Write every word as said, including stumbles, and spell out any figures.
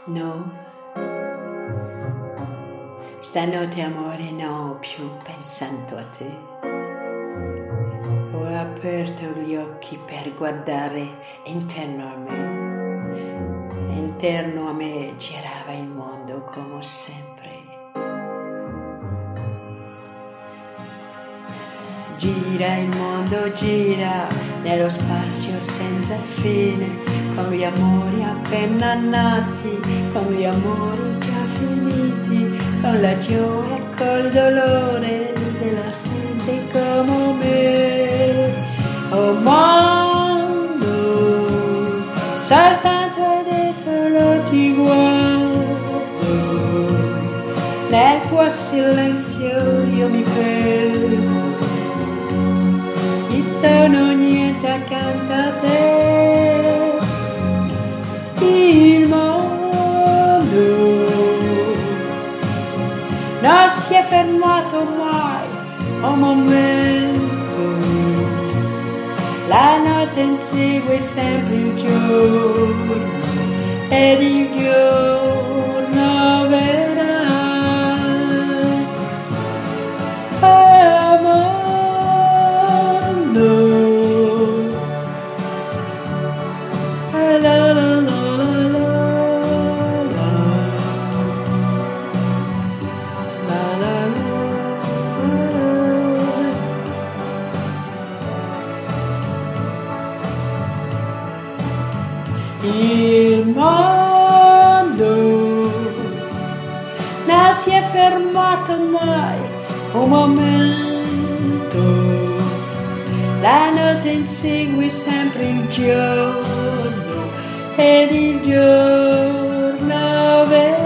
No, stanotte amore non ho più pensato a te. Ho aperto gli occhi per guardare interno a me. Interno a me girava il mondo come sempre. Gira il mondo, gira nello spazio senza fine, con gli amori appena nati, con gli amori già finiti, con la gioia e col dolore della gente come me. Oh mondo, soltanto adesso lo ti guardo, nel tuo silenzio io mi perdo. Sono niente accanto a te, il mondo non si è fermato mai un momento, la notte insegue sempre il giorno ed il giorno verrà. Il mondo non si è fermato mai un momento, la notte insegue sempre il giorno ed il giorno verrà.